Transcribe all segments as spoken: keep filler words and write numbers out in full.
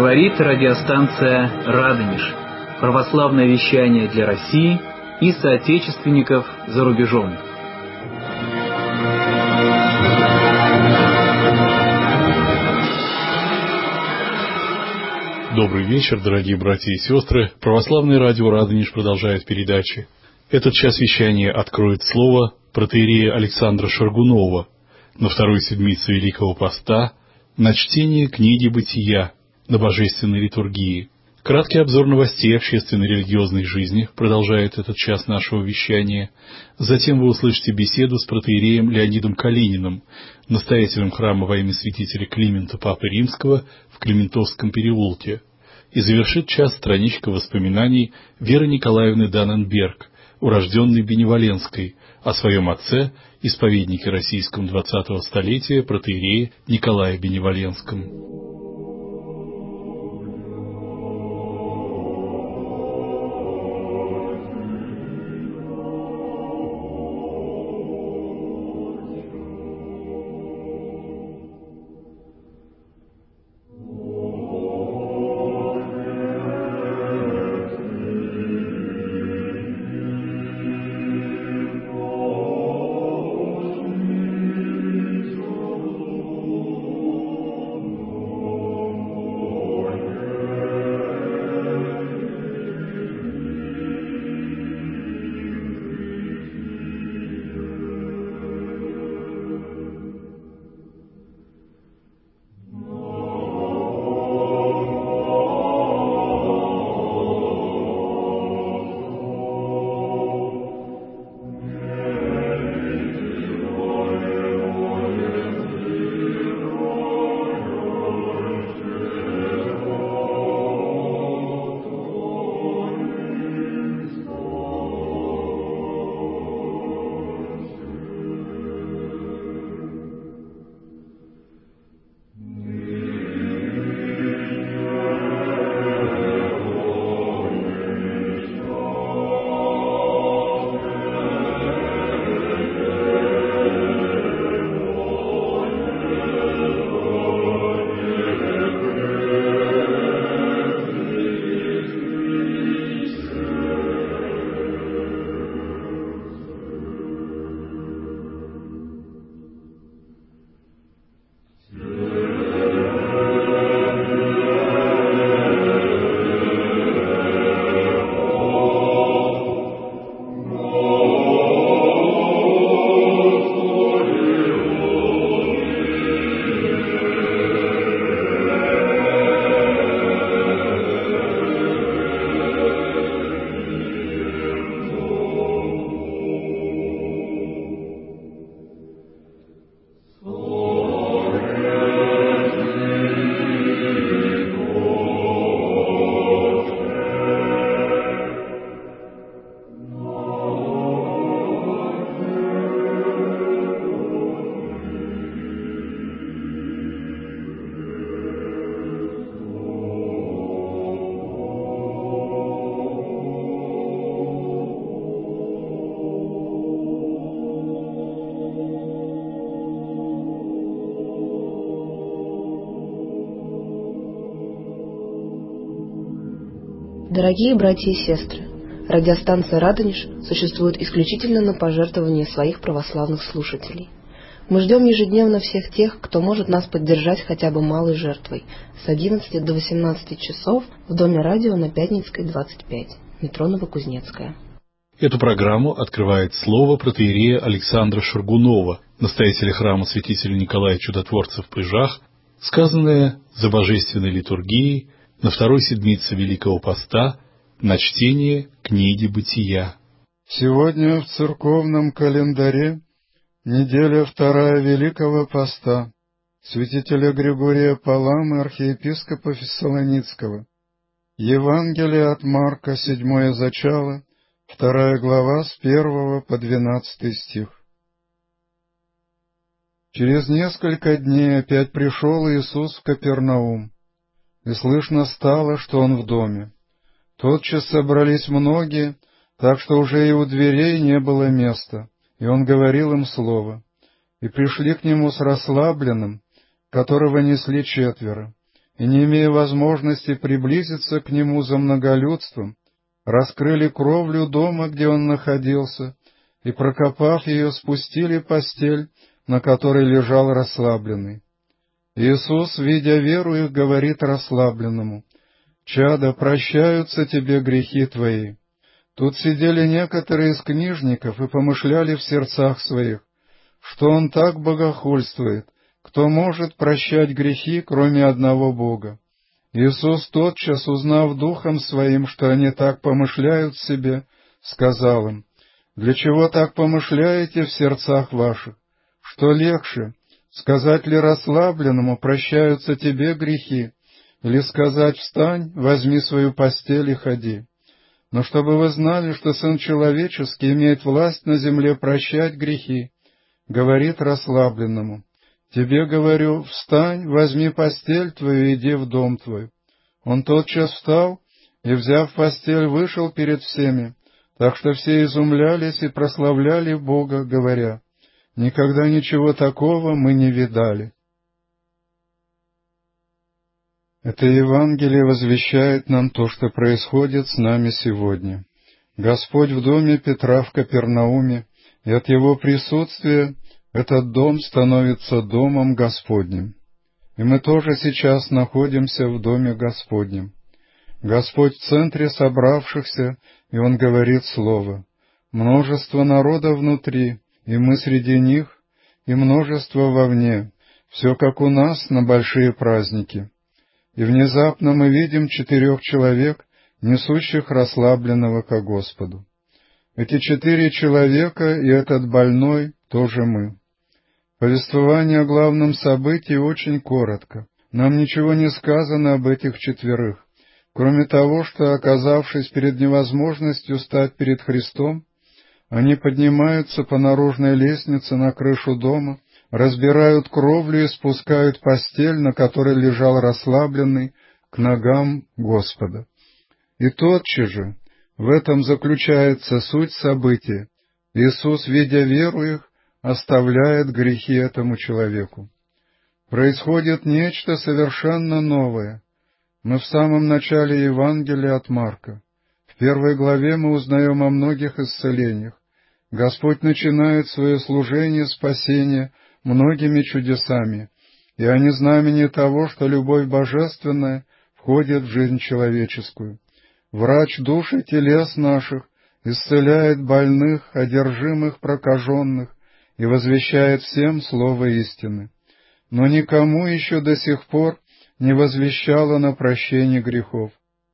Говорит радиостанция «Радонеж». Православное вещание для России и соотечественников за рубежом. Добрый вечер, дорогие братья и сестры. Православное радио «Радонеж» продолжает передачи. Этот час вещания откроет слово протоиерея Александра Шаргунова на второй седмице Великого Поста на чтение книги «Бытия» на божественной литургии. Краткий обзор новостей общественной религиозной жизни продолжает этот час нашего вещания. Затем вы услышите беседу с протоиереем Леонидом Калининым, настоятелем храма во имя святителя Климента Папы Римского в Климентовском переулке. И завершит час страничка воспоминаний Веры Николаевны Данненберг, урожденной Беневоленской, о своем отце, исповеднике российском двадцатого столетия, протоиерее Николае Беневоленском. Дорогие братья и сестры, радиостанция «Радонеж» существует исключительно на пожертвования своих православных слушателей. Мы ждем ежедневно всех тех, кто может нас поддержать хотя бы малой жертвой, с одиннадцати до восемнадцати часов в Доме радио на Пятницкой, двадцать пять, метро Новокузнецкая. Эту программу открывает слово протоиерея Александра Шаргунова, настоятеля храма святителя Николая Чудотворца в Пыжах, сказанное за божественной литургией на второй седмице Великого Поста на чтение книги «Бытия». Сегодня в церковном календаре неделя вторая Великого Поста святителя Григория Паламы, архиепископа Фессалоницкого. Евангелие от Марка, седьмое зачало, вторая глава, с первого по двенадцатый стих. Через несколько дней опять пришел Иисус в Капернаум, и слышно стало, что Он в доме. Тотчас собрались многие, так что уже и у дверей не было места, и Он говорил им слово. И пришли к Нему с расслабленным, которого несли четверо, и, не имея возможности приблизиться к нему за многолюдством, раскрыли кровлю дома, где он находился, и, прокопав ее, спустили постель, на которой лежал расслабленный. Иисус, видя веру их, говорит расслабленному: «Чадо, прощаются тебе грехи твои». Тут сидели некоторые из книжников и помышляли в сердцах своих, что он так богохульствует, кто может прощать грехи, кроме одного Бога. Иисус, тотчас узнав духом своим, что они так помышляют в себе, сказал им: «Для чего так помышляете в сердцах ваших? Что легче, сказать ли расслабленному: прощаются тебе грехи, или сказать: встань, возьми свою постель и ходи? Но чтобы вы знали, что Сын Человеческий имеет власть на земле прощать грехи, говорит расслабленному: тебе говорю, встань, возьми постель твою и иди в дом твой. Он тотчас встал и, взяв постель, вышел перед всеми, так что все изумлялись и прославляли Бога, говоря: никогда ничего такого мы не видали». Это Евангелие возвещает нам то, что происходит с нами сегодня. Господь в доме Петра в Капернауме, и от Его присутствия этот дом становится домом Господним. И мы тоже сейчас находимся в доме Господнем. Господь в центре собравшихся, и Он говорит слово. Множество народа внутри, и мы среди них, и множество вовне, все как у нас на большие праздники. И внезапно мы видим четырех человек, несущих расслабленного ко Господу. Эти четыре человека и этот больной тоже мы. Повествование о главном событии очень коротко. Нам ничего не сказано об этих четверых, кроме того, что, оказавшись перед невозможностью стать перед Христом, они поднимаются по наружной лестнице на крышу дома, разбирают кровлю и спускают постель, на которой лежал расслабленный, к ногам Господа. И тотчас же в этом заключается суть события. Иисус, видя веру их, оставляет грехи этому человеку. Происходит нечто совершенно новое. Мы в самом начале Евангелия от Марка. В первой главе мы узнаем о многих исцелениях. Господь начинает свое служение спасения многими чудесами, и они знамение того, что любовь божественная входит в жизнь человеческую. Врач душ и телес наших исцеляет больных, одержимых, прокаженных и возвещает всем слово истины. Но никому еще до сих пор не возвещало на прощение грехов.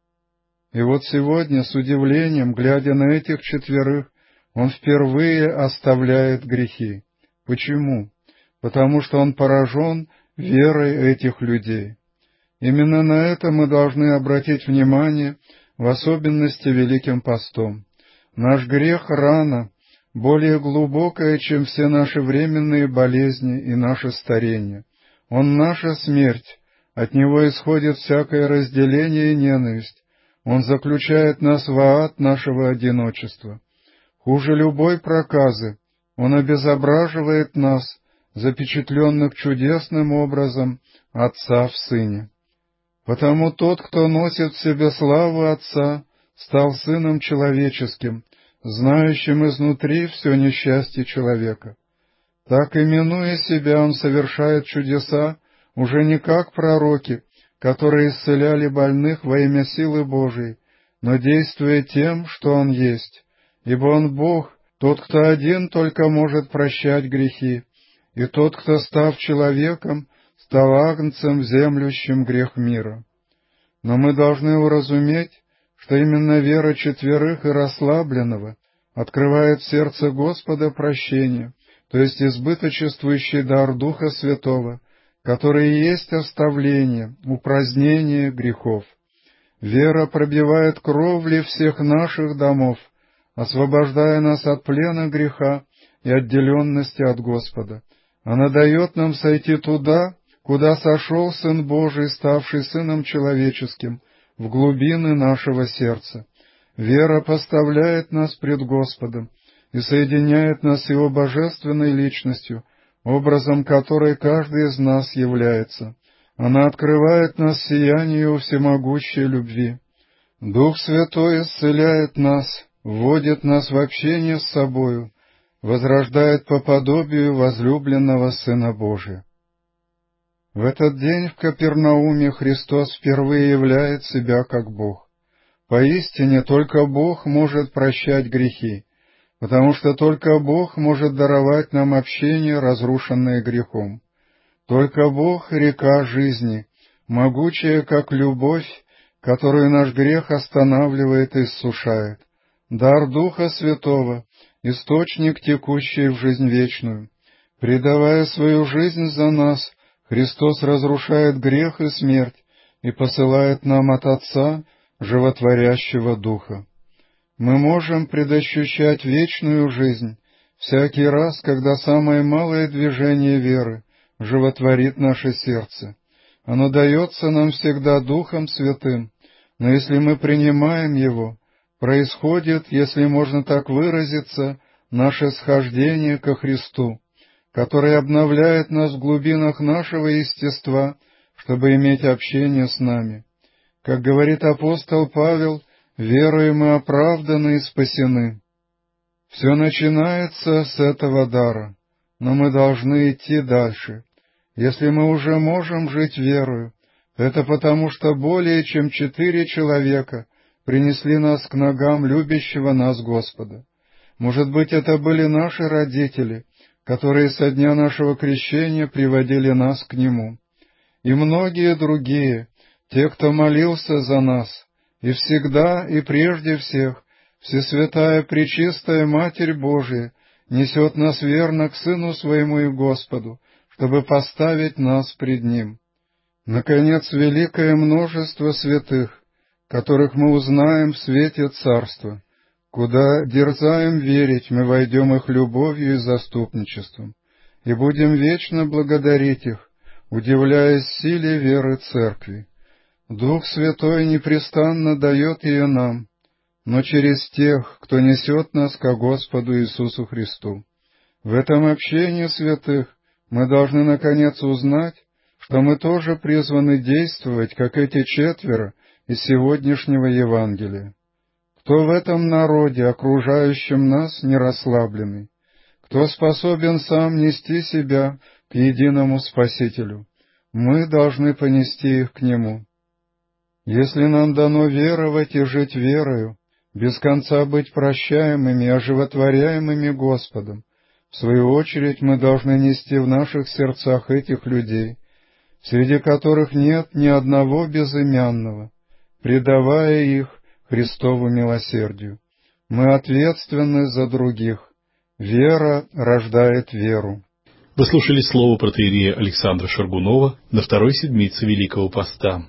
И вот сегодня, с удивлением, глядя на этих четверых, он впервые оставляет грехи. Почему? Потому что он поражен верой этих людей. Именно на это мы должны обратить внимание, в особенности Великим постом. Наш грех — рана, более глубокая, чем все наши временные болезни и наше старение. Он — наша смерть, от него исходит всякое разделение и ненависть. Он заключает нас в ад нашего одиночества. Хуже любой проказы, он обезображивает нас, запечатленных чудесным образом Отца в Сыне. Потому тот, кто носит в себе славу Отца, стал Сыном Человеческим, знающим изнутри все несчастье человека. Так, именуя себя, он совершает чудеса уже не как пророки, которые исцеляли больных во имя силы Божией, но действуя тем, что он есть, ибо он Бог, тот, кто один только может прощать грехи, и тот, кто, став человеком, стал агнцем, землющим грех мира. Но мы должны уразуметь, что именно вера четверых и расслабленного открывает в сердце Господа прощение, то есть избыточествующий дар Духа Святого, который и есть оставление, упразднение грехов. Вера пробивает кровли всех наших домов, освобождая нас от плена греха и отделенности от Господа. Она дает нам сойти туда, куда сошел Сын Божий, ставший Сыном Человеческим, в глубины нашего сердца. Вера поставляет нас пред Господом и соединяет нас с Его божественной личностью, образом которой каждый из нас является. Она открывает нас сиянию всемогущей любви. Дух Святой исцеляет нас, вводит нас в общение с собою, возрождает по подобию возлюбленного Сына Божия. В этот день в Капернауме Христос впервые являет себя как Бог. Поистине, только Бог может прощать грехи, потому что только Бог может даровать нам общение, разрушенное грехом. Только Бог — река жизни, могучая, как любовь, которую наш грех останавливает и иссушает. Дар Духа Святого, источник, текущий в жизнь вечную. Предавая свою жизнь за нас, Христос разрушает грех и смерть и посылает нам от Отца животворящего Духа. Мы можем предощущать вечную жизнь всякий раз, когда самое малое движение веры животворит наше сердце. Оно дается нам всегда Духом Святым, но если мы принимаем Его, происходит, если можно так выразиться, наше схождение ко Христу, который обновляет нас в глубинах нашего естества, чтобы иметь общение с нами. Как говорит апостол Павел, верою мы оправданы и спасены. Все начинается с этого дара, но мы должны идти дальше. Если мы уже можем жить верою, это потому, что более чем четыре человека принесли нас к ногам любящего нас Господа. Может быть, это были наши родители, которые со дня нашего крещения приводили нас к Нему. И многие другие, те, кто молился за нас, и всегда и прежде всех Всесвятая Пречистая Матерь Божия несет нас верно к Сыну Своему и Господу, чтобы поставить нас пред Ним. Наконец, великое множество святых, которых мы узнаем в свете Царства, куда дерзаем верить, мы войдем их любовью и заступничеством, и будем вечно благодарить их, удивляясь силе веры Церкви. Дух Святой непрестанно дает ее нам, но через тех, кто несет нас ко Господу Иисусу Христу. В этом общении святых мы должны, наконец, узнать, что мы тоже призваны действовать, как эти четверо из сегодняшнего Евангелия. Кто в этом народе, окружающем нас, не расслабленный? Кто способен сам нести себя к единому Спасителю? Мы должны понести их к Нему. Если нам дано веровать и жить верою, без конца быть прощаемыми и оживотворяемыми Господом, в свою очередь мы должны нести в наших сердцах этих людей, среди которых нет ни одного безымянного, предавая их Христову милосердию. Мы ответственны за других. Вера рождает веру. Вы слушали слово протоиерея Александра Шаргунова на второй седмице Великого Поста.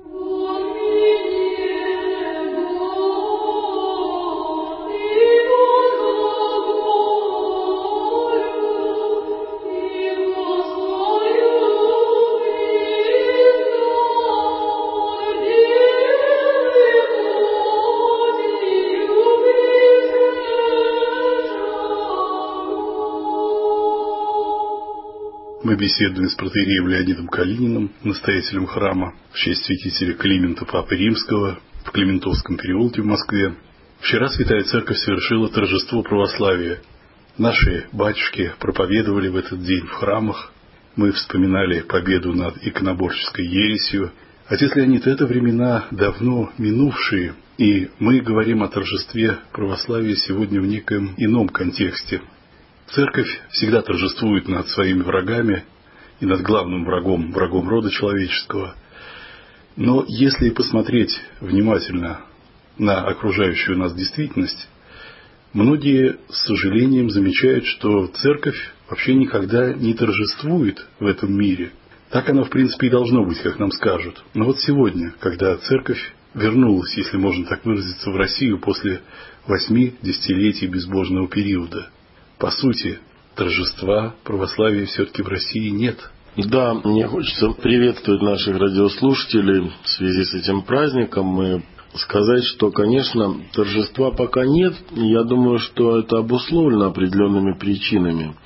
Мы беседуем с протоиереем Леонидом Калининым, настоятелем храма в честь святителя Климента Папы Римского в Климентовском переулке в Москве. Вчера Святая Церковь совершила торжество православия. Наши батюшки проповедовали в этот день в храмах. Мы вспоминали победу над иконоборческой ересью. Отец Леонид, это времена давно минувшие, и мы говорим о торжестве православия сегодня в некоем ином контексте. Церковь всегда торжествует над своими врагами и над главным врагом, врагом рода человеческого. Но если посмотреть внимательно на окружающую нас действительность, многие с сожалением замечают, что Церковь вообще никогда не торжествует в этом мире. Так оно, в принципе, и должно быть, как нам скажут. Но вот сегодня, когда Церковь вернулась, если можно так выразиться, в Россию после восьми десятилетий безбожного периода, по сути, торжества православия все-таки в России нет. Да, мне хочется приветствовать наших радиослушателей в связи с этим праздником и сказать, что, конечно, торжества пока нет. Я думаю, что это обусловлено определенными причинами.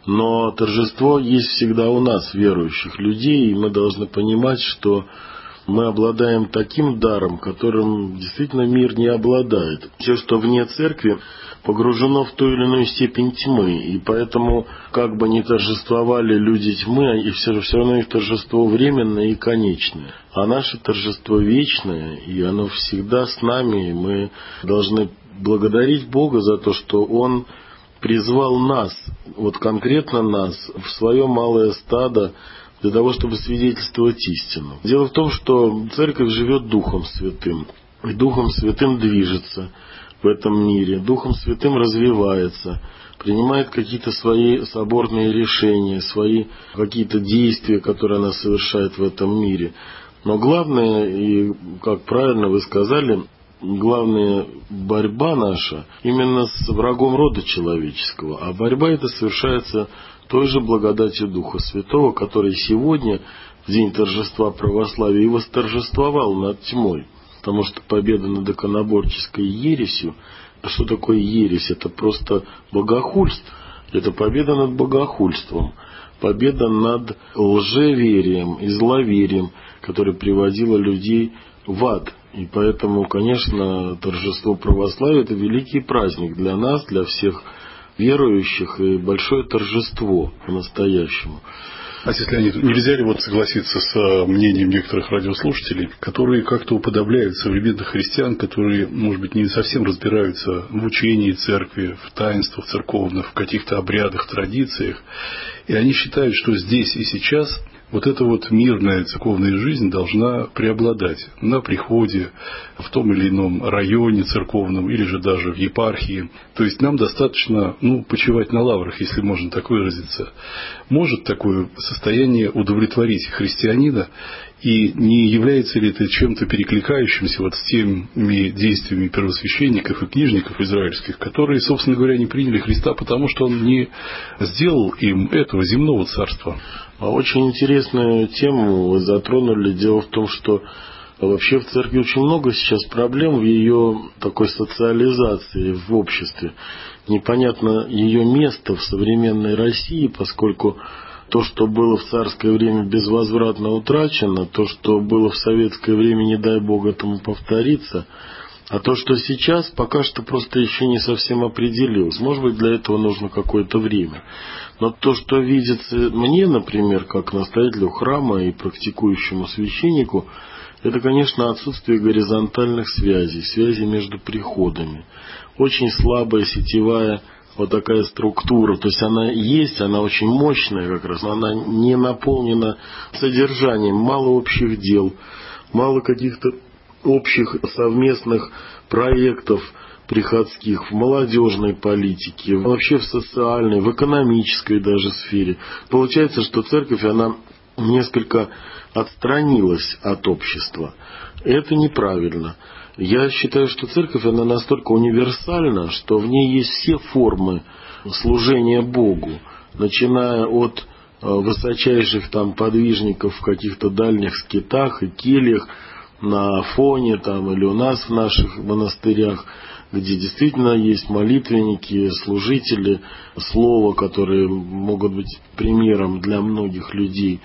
Но торжество есть всегда у нас, верующих людей, и мы должны понимать, что мы обладаем таким даром, которым действительно мир не обладает. Все, что вне церкви, погружено в ту или иную степень тьмы, и поэтому, как бы ни торжествовали люди тьмы, и все, все равно их торжество временное и конечное. А наше торжество вечное, и оно всегда с нами, и мы должны благодарить Бога за то, что Он призвал нас, вот конкретно нас, в свое малое стадо, для того, чтобы свидетельствовать истину. Дело в том, что Церковь живет Духом Святым, и Духом Святым движется в этом мире, Духом Святым развивается, принимает какие-то свои соборные решения, свои какие-то действия, которые она совершает в этом мире. Но главное, и как правильно вы сказали, главная борьба наша именно с врагом рода человеческого. А борьба эта совершается той же благодатью Духа Святого, который сегодня, в день торжества православия, и восторжествовал над тьмой. Потому что победа над иконоборческой ересью, а что такое ересь? Это просто богохульство. Это победа над богохульством, победа над лжеверием и зловерием, которое приводило людей в ад. И поэтому, конечно, торжество православия – это великий праздник для нас, для всех верующих, и большое торжество по-настоящему. Отец Леонид, нельзя ли вот согласиться с мнением некоторых радиослушателей, которые как-то уподобляют современных христиан, которые, может быть, не совсем разбираются в учении церкви, в таинствах церковных, в каких-то обрядах, традициях, и они считают, что здесь и сейчас вот эта вот мирная церковная жизнь должна преобладать на приходе, в том или ином районе церковном, или же даже в епархии. То есть нам достаточно, ну, почивать на лаврах, если можно так выразиться. Может такое состояние удовлетворить христианина, и не является ли это чем-то перекликающимся вот с теми действиями первосвященников и книжников израильских, которые, собственно говоря, не приняли Христа, потому что Он не сделал им этого земного царства? Очень интересную тему вы затронули. Дело в том, что вообще в церкви очень много сейчас проблем в ее такой социализации в обществе. Непонятно ее место в современной России, поскольку то, что было в царское время, безвозвратно утрачено, то, что было в советское время, не дай Бог этому повториться, а то, что сейчас, пока что просто еще не совсем определилось. Может быть, для этого нужно какое-то время. Но то, что видится мне, например, как настоятелю храма и практикующему священнику, это, конечно, отсутствие горизонтальных связей, связей между приходами. Очень слабая сетевая вот такая структура, то есть она есть, она очень мощная как раз, но она не наполнена содержанием, мало общих дел, мало каких-то общих совместных проектов приходских в молодежной политике, вообще в социальной, в экономической даже сфере. Получается, что церковь, она несколько отстранилась от общества. Это неправильно. Я считаю, что церковь, она настолько универсальна, что в ней есть все формы служения Богу, начиная от высочайших там подвижников в каких-то дальних скитах и кельях на Афоне там, или у нас в наших монастырях, где действительно есть молитвенники, служители слова, которые могут быть примером для многих людей.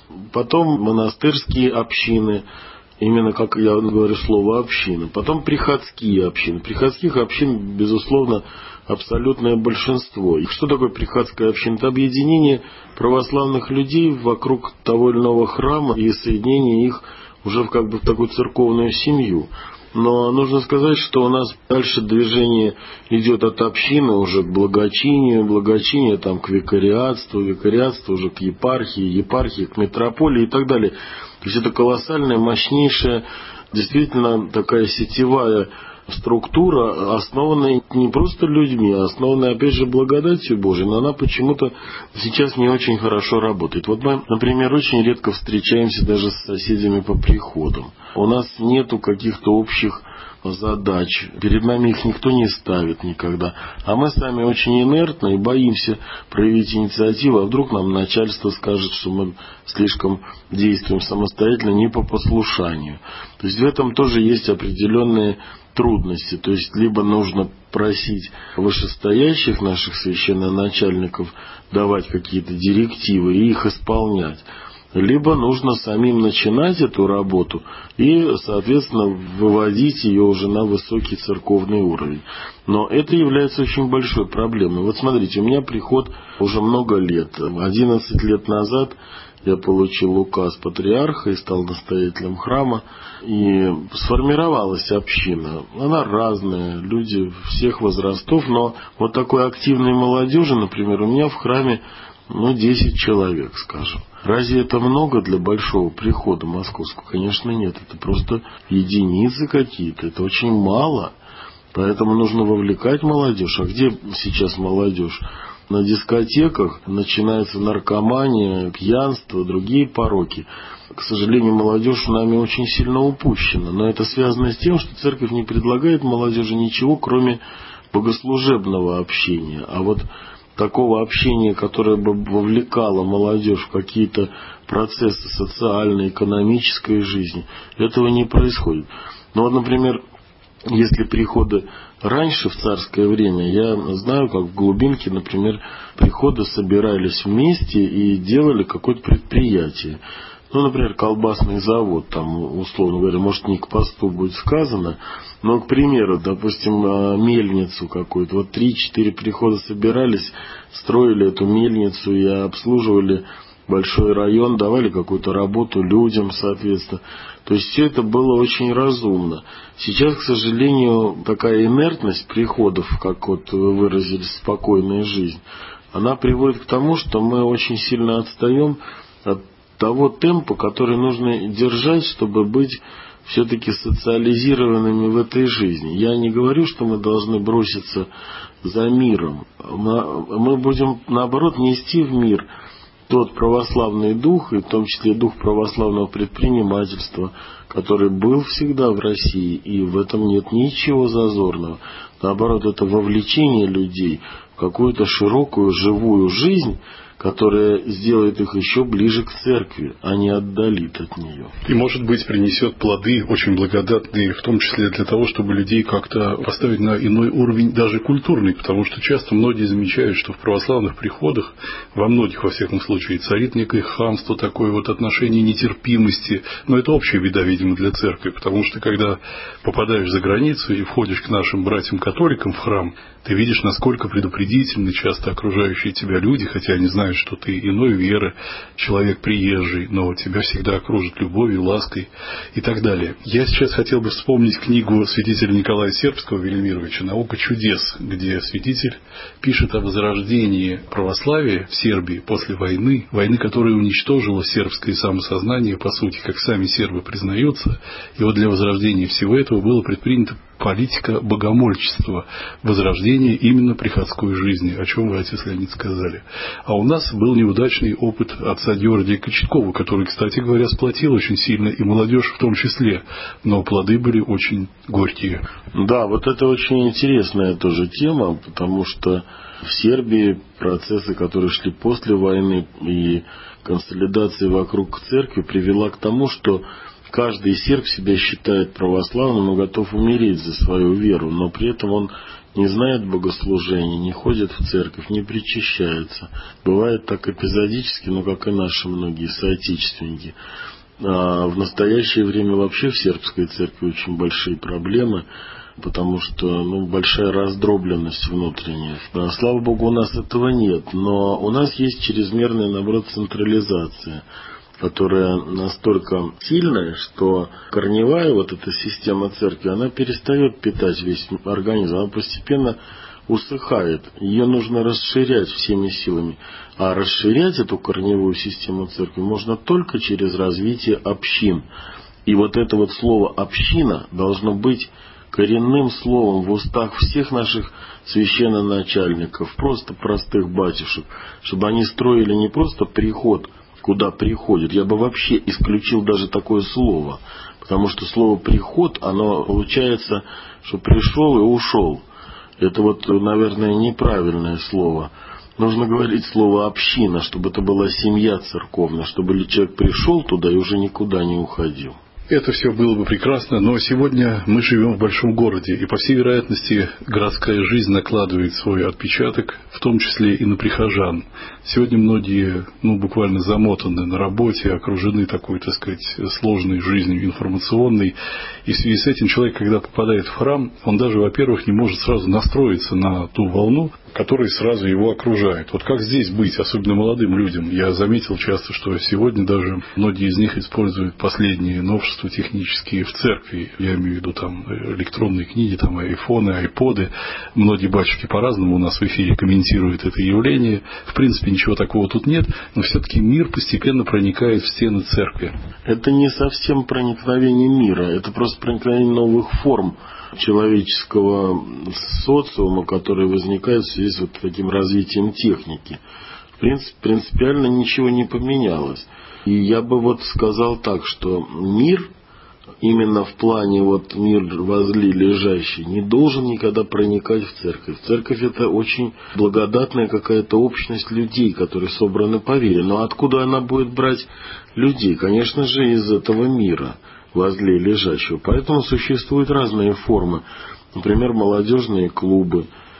Потом монастырские общины, именно как я говорю слово община. Потом приходские общины. Приходских общин, безусловно, абсолютное большинство. И что такое приходская община? Это объединение православных людей вокруг того или иного храма и соединение их уже как бы в такую церковную семью. Но нужно сказать, что у нас дальше движение идет от общины уже к благочинию, благочиние там к викариатству, викариатство уже к епархии, епархии к митрополии и так далее. То есть это колоссальная, мощнейшая, действительно такая сетевая структура, основанная не просто людьми, а основанная, опять же, благодатью Божией, но она почему-то сейчас не очень хорошо работает. Вот мы, например, очень редко встречаемся даже с соседями по приходам. У нас нету каких-то общих задач, перед нами их никто не ставит никогда. А мы сами очень инертны и боимся проявить инициативу, а вдруг нам начальство скажет, что мы слишком действуем самостоятельно, не по послушанию. То есть в этом тоже есть определенные трудности. То есть либо нужно просить вышестоящих наших священноначальников давать какие-то директивы и их исполнять. Либо нужно самим начинать эту работу и, соответственно, выводить ее уже на высокий церковный уровень. Но это является очень большой проблемой. Вот смотрите, у меня приход уже много лет. одиннадцать лет назад я получил указ патриарха и стал настоятелем храма. И сформировалась община. Она разная, люди всех возрастов, но вот такой активной молодежи, например, у меня в храме ну, десять человек, скажем. Разве это много для большого прихода московского? Конечно, нет. Это просто единицы какие-то. Это очень мало. Поэтому нужно вовлекать молодежь. А где сейчас молодежь? На дискотеках начинается наркомания, пьянство, другие пороки. К сожалению, молодежь нами очень сильно упущена. Но это связано с тем, что церковь не предлагает молодежи ничего, кроме богослужебного общения. А вот такого общения, которое бы вовлекало молодежь в какие-то процессы социальной, экономической жизни, этого не происходит. Ну вот, например, если приходы раньше, в царское время, я знаю, как в глубинке, например, приходы собирались вместе и делали какое-то предприятие. Ну, например, колбасный завод, там, условно говоря, может, не к посту будет сказано, но, к примеру, допустим, мельницу какую-то. Вот три-четыре прихода собирались, строили эту мельницу и обслуживали большой район, давали какую-то работу людям, соответственно. То есть все это было очень разумно. Сейчас, к сожалению, такая инертность приходов, как вот вы выразились, спокойная жизнь, она приводит к тому, что мы очень сильно отстаем от того темпа, который нужно держать, чтобы быть все-таки социализированными в этой жизни. Я не говорю, что мы должны броситься за миром. Мы будем, наоборот, нести в мир тот православный дух, и в том числе дух православного предпринимательства, который был всегда в России, и в этом нет ничего зазорного. Наоборот, это вовлечение людей в какую-то широкую, живую жизнь, которая сделает их еще ближе к церкви, а не отдалит от нее. И, может быть, принесет плоды очень благодатные, в том числе для того, чтобы людей как-то поставить на иной уровень, даже культурный, потому что часто многие замечают, что в православных приходах, во многих, во всяком случае, царит некое хамство, такое вот отношение нетерпимости, но это общая беда, видимо, для церкви, потому что, когда попадаешь за границу и входишь к нашим братьям-католикам в храм, ты видишь, насколько предупредительны часто окружающие тебя люди, хотя они знают, что ты иной веры, человек приезжий, но тебя всегда окружат любовью, лаской и так далее. Я сейчас хотел бы вспомнить книгу святителя Николая Сербского Велимировича «Наука чудес», где святитель пишет о возрождении православия в Сербии после войны, войны, которая уничтожила сербское самосознание, по сути, как сами сербы признаются. И вот для возрождения всего этого было предпринято политика богомольчества, возрождение именно приходской жизни, о чем вы, отец Леонид, сказали. А у нас был неудачный опыт отца Георгия Кочеткова, который, кстати говоря, сплотил очень сильно и молодежь в том числе, но плоды были очень горькие. Да, вот это очень интересная тоже тема, потому что в Сербии процессы, которые шли после войны и консолидация вокруг церкви, привела к тому, что каждый серб себя считает православным и готов умереть за свою веру, но при этом он не знает богослужения, не ходит в церковь, не причащается. Бывает так эпизодически, но как и наши многие соотечественники. А в настоящее время вообще в сербской церкви очень большие проблемы, потому что ну, большая раздробленность внутренняя. Да, слава Богу, у нас этого нет, но у нас есть чрезмерная, наоборот, централизация, которая настолько сильная, что корневая вот эта система церкви, она перестает питать весь организм, она постепенно усыхает. Ее нужно расширять всеми силами. А расширять эту корневую систему церкви можно только через развитие общин. И вот это вот слово «община» должно быть коренным словом в устах всех наших священноначальников, просто простых батюшек, чтобы они строили не просто приход, куда приходит. Я бы вообще исключил даже такое слово, потому что слово «приход», оно получается, что пришел и ушел. Это вот, наверное, неправильное слово. Нужно говорить слово «община», чтобы это была семья церковная, чтобы человек пришел туда и уже никуда не уходил. Это все было бы прекрасно, но сегодня мы живем в большом городе, и, по всей вероятности, городская жизнь накладывает свой отпечаток, в том числе и на прихожан. Сегодня многие, ну, буквально замотаны на работе, окружены такой, так сказать, сложной жизнью информационной, и в связи с этим человек, когда попадает в храм, он даже, во-первых, не может сразу настроиться на ту волну, которая сразу его окружает. Вот как здесь быть, особенно молодым людям? Я заметил часто, что сегодня даже многие из них используют последние новшества технические в церкви. Я имею в виду там электронные книги, там айфоны, айподы. Многие батюшки по-разному у нас в эфире комментируют это явление. В принципе, ничего такого тут нет, но все-таки мир постепенно проникает в стены церкви. Это не совсем проникновение мира, это просто проникновение новых форм человеческого социума, который возникает в связи с вот таким развитием техники. В принципе, принципиально ничего не поменялось. И я бы вот сказал так, что мир, именно в плане вот мир возле лежащий, не должен никогда проникать в церковь. Церковь — это очень благодатная какая-то общность людей, которые собраны по вере. Но откуда она будет брать людей? Конечно же, из этого мира возле лежащего. Поэтому существуют разные формы. Например, молодежные клубы,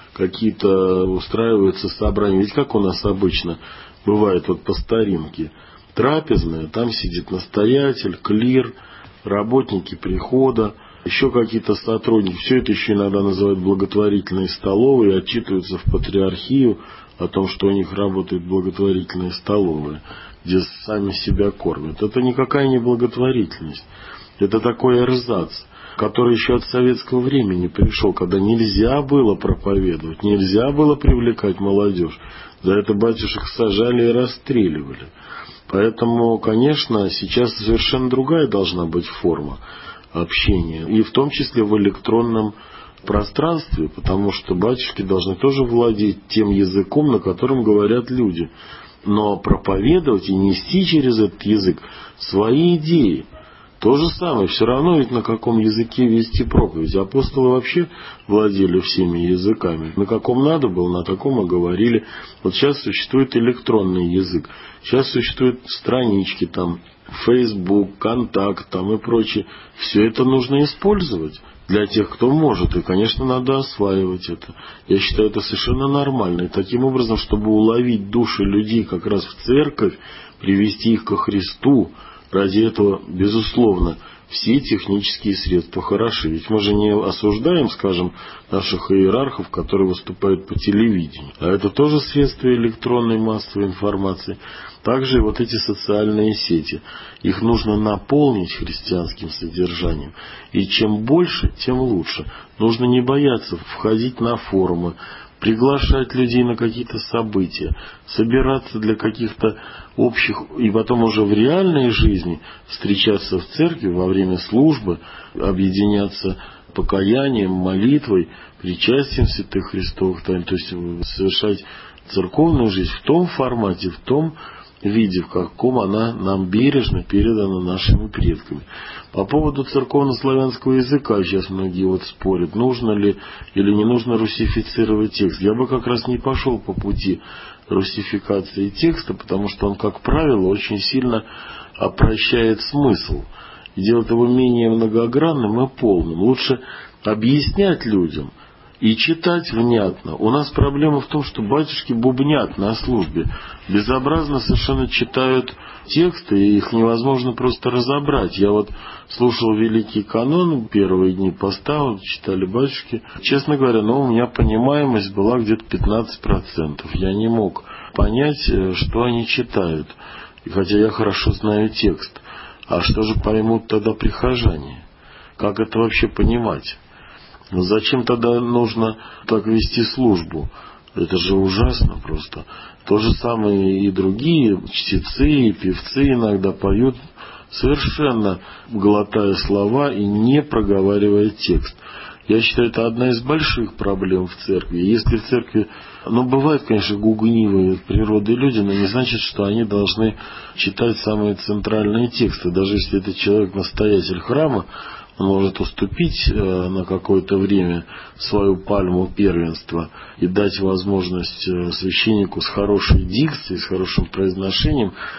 какие-то устраиваются собрания. Ведь как у нас обычно бывает вот по старинке. Трапезная, там сидит настоятель, клир, работники прихода, еще какие-то сотрудники. Все это еще иногда называют благотворительной столовой и отчитываются в патриархию о том, что у них работает благотворительная столовая, где сами себя кормят. Это никакая не благотворительность. Это такой эрзац, который еще от советского времени пришел, когда нельзя было проповедовать, нельзя было привлекать молодежь. За это батюшек сажали и расстреливали. Поэтому, конечно, сейчас совершенно другая должна быть форма общения. И в том числе в электронном пространстве, потому что батюшки должны тоже владеть тем языком, на котором говорят люди. Но проповедовать и нести через этот язык свои идеи. То же самое, все равно ведь на каком языке вести проповедь. Апостолы вообще владели всеми языками. На каком надо было, на таком и говорили. Вот сейчас существует электронный язык. Сейчас существуют странички, там, Facebook, Контакт там, и прочее. Все это нужно использовать для тех, кто может. И, конечно, надо осваивать это. Я считаю, это совершенно нормально. И таким образом, чтобы уловить души людей как раз в церковь, привести их ко Христу, ради этого, безусловно, все технические средства хороши. Ведь мы же не осуждаем, скажем, наших иерархов, которые выступают по телевидению. А это тоже средства электронной массовой информации. Также вот эти социальные сети. Их нужно наполнить христианским содержанием. И чем больше, тем лучше. Нужно не бояться входить на форумы, приглашать людей на какие-то события, собираться для каких-то общих, и потом уже в реальной жизни встречаться в церкви во время службы, объединяться покаянием, молитвой, причастием святых Христовых тайн, то есть совершать церковную жизнь в том формате, в том виде, в каком она нам бережно передана нашими предками. По поводу церковно-славянского языка сейчас многие вот спорят, нужно ли или не нужно русифицировать текст. Я бы как раз не пошел по пути русификации текста, потому что он, как правило, очень сильно опрощает смысл и делает его менее многогранным и полным. Лучше объяснять людям и читать внятно. У нас проблема в том, что батюшки бубнят на службе, безобразно совершенно читают тексты, и их невозможно просто разобрать. Я вот слушал Великий канон, первые дни поста, вот, читали батюшки. Честно говоря, ну, у меня понимаемость была где-то пятнадцать процентов. Я не мог понять, что они читают, и хотя я хорошо знаю текст. А что же поймут тогда прихожане? Как это вообще понимать? Но зачем тогда нужно так вести службу? Это же ужасно просто. То же самое и другие чтецы, и певцы иногда поют, совершенно глотая слова и не проговаривая текст. Я считаю, это одна из больших проблем в церкви. Если в церкви, ну, бывают, конечно, гугнивые природы люди, но не значит, что они должны читать самые центральные тексты. Даже если это человек, настоятель храма, он может уступить э, на какое-то время свою пальму первенства и дать возможность э, священнику с хорошей дикцией, с хорошим произношением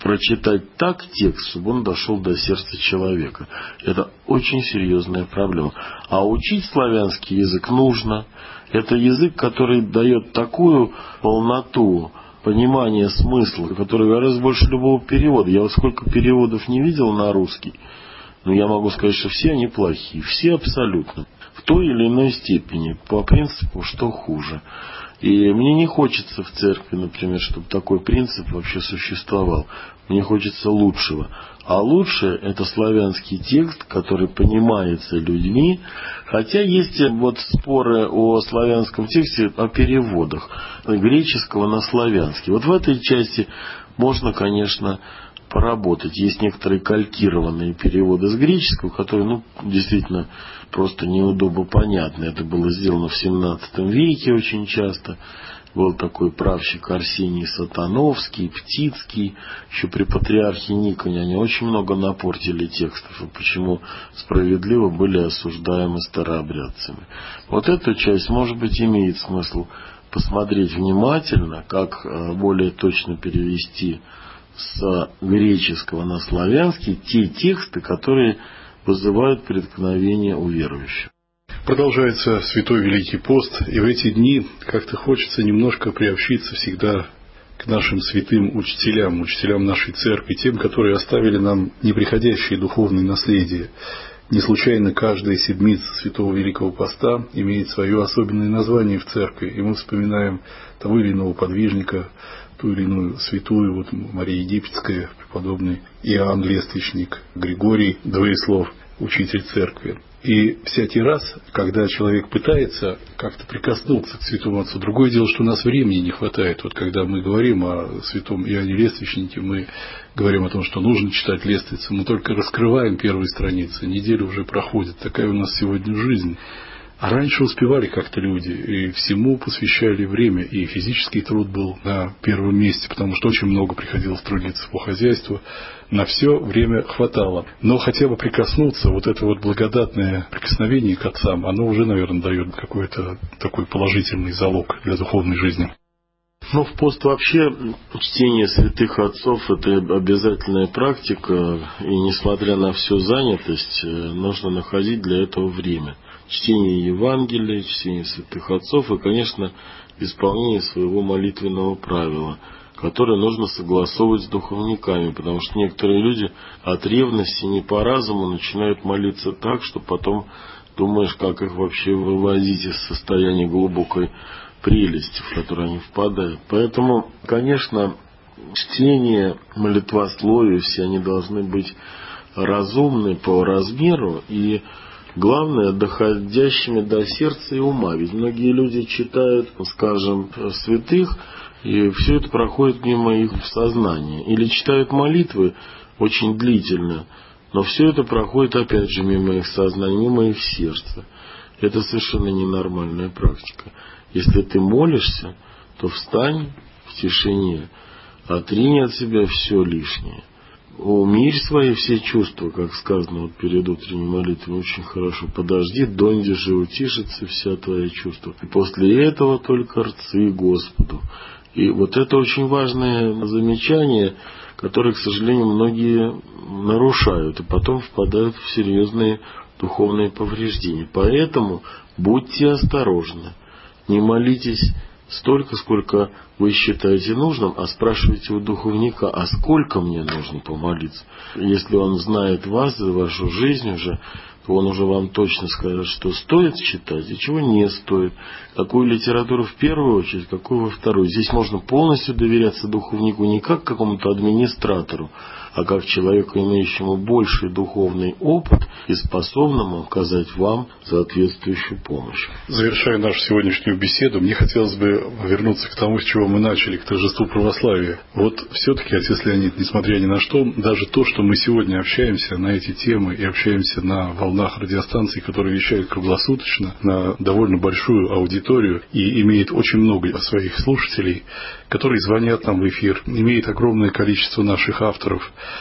прочитать так текст, чтобы он дошел до сердца человека. Это очень серьезная проблема. А учить славянский язык нужно. Это язык, который дает такую полноту понимания смысла, который гораздо больше любого перевода. Я вот сколько переводов не видел на русский, но я могу сказать, что все они плохие. Все абсолютно. В той или иной степени. По принципу, что хуже. И мне не хочется в церкви, например, чтобы такой принцип вообще существовал. Мне хочется лучшего. А лучшее – это славянский текст, который понимается людьми. Хотя есть вот споры о славянском тексте, о переводах греческого на славянский. Вот в этой части можно, конечно, поработать. Есть некоторые калькированные переводы с греческого, которые, ну, действительно просто неудобно понятны. Это было сделано в семнадцатом веке очень часто. Был такой правщик Арсений Сатановский, Птицкий, еще при патриархе Никоне. Они очень много напортили текстов, и почему справедливо были осуждаемы старообрядцами. Вот эту часть, может быть, имеет смысл посмотреть внимательно, как более точно перевести с греческого на славянский те тексты, которые вызывают преткновение у верующих. Продолжается Святой Великий Пост, и в эти дни как-то хочется немножко приобщиться всегда к нашим святым учителям, учителям нашей церкви, тем, которые оставили нам неприходящее духовное наследие. Не случайно каждая седмица Святого Великого Поста имеет свое особенное название в церкви, и мы вспоминаем того или иного подвижника, ту или иную святую, вот Мария Египетская, преподобный Иоанн Лествичник, Григорий Двоеслов, учитель церкви. И всякий раз, когда человек пытается как-то прикоснуться к святому отцу, другое дело, что у нас времени не хватает. Вот когда мы говорим о святом Иоанне Лествичнике, мы говорим о том, что нужно читать Лествицу, мы только раскрываем первые страницы, неделя уже проходит. Такая у нас сегодня жизнь. А раньше успевали как-то люди, и всему посвящали время, и физический труд был на первом месте, потому что очень много приходилось трудиться по хозяйству, на все время хватало. Но хотя бы прикоснуться, вот это вот благодатное прикосновение к отцам, оно уже, наверное, дает какой-то такой положительный залог для духовной жизни. Ну, в пост вообще чтение святых отцов – это обязательная практика, и несмотря на всю занятость, нужно находить для этого время. Чтение Евангелия, чтение святых отцов и, конечно, исполнение своего молитвенного правила, которое нужно согласовывать с духовниками, потому что некоторые люди от ревности не по разуму начинают молиться так, что потом думаешь, как их вообще выводить из состояния глубокой прелести, в которую они впадают. Поэтому, конечно, чтение, молитвословие, все они должны быть разумны по размеру и, главное, доходящими до сердца и ума. Ведь многие люди читают, скажем, святых, и все это проходит мимо их сознания. Или читают молитвы очень длительно, но все это проходит опять же мимо их сознания, мимо их сердца. Это совершенно ненормальная практика. Если ты молишься, то встань в тишине, отринь от себя все лишнее. Умерь свои все чувства, как сказано вот перед утренней молитвой, очень хорошо. Подожди, донде же утишится вся твоя чувства. И после этого только рцы Господу. И вот это очень важное замечание, которое, к сожалению, многие нарушают и потом впадают в серьезные духовные повреждения. Поэтому будьте осторожны. Не молитесь столько, сколько вы считаете нужным, а спрашивайте у духовника, а сколько мне нужно помолиться. Если он знает вас, за вашу жизнь уже, то он уже вам точно скажет, что стоит читать и чего не стоит. Какую литературу в первую очередь, какую во вторую. Здесь можно полностью доверяться духовнику не как какому-то администратору, а как человеку, имеющему больший духовный опыт и способному оказать вам соответствующую помощь. Завершая нашу сегодняшнюю беседу, мне хотелось бы вернуться к тому, с чего мы начали, к торжеству православия. Вот все-таки, отец Леонид, несмотря ни на что, даже то, что мы сегодня общаемся на эти темы и общаемся на волнах радиостанций, которые вещают круглосуточно, на довольно большую аудиторию и имеет очень много своих слушателей, которые звонят нам в эфир, имеет огромное количество наших авторов,